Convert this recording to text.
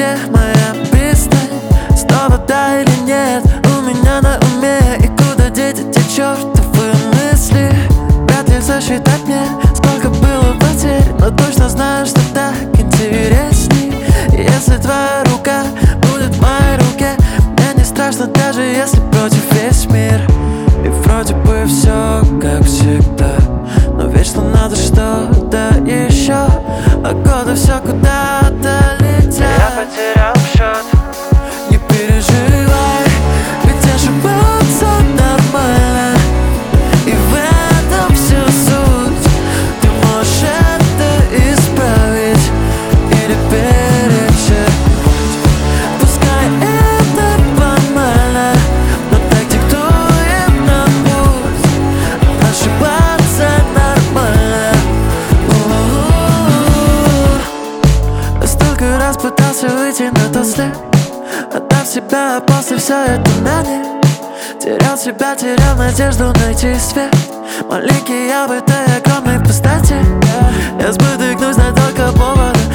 где моя пристань? Снова да или нет? У меня на уме. И куда деть эти чертовы мысли? Вряд ли засчитать мне, сколько было потерь, но точно знаю, что так интересней. Если твоя рука будет в моей руке, мне не страшно, даже если против весь мир. И вроде бы все как всегда, но вечно надо что-то еще, а годы все куда-то летят. Я потерял счет. Не переживай, ведь ошибаться нормально, и в этом всю суть. Ты можешь это исправить или перечеркнуть. Пускай это банально, но так диктует нам путь. Ошибаться нормально. Столько раз пытался выйти на тот след, отдав себя, а после все это на нет. Терял себя, терял надежду найти свет. Маленький я в этой огромной пустоте. Я спотыкнусь на только повода,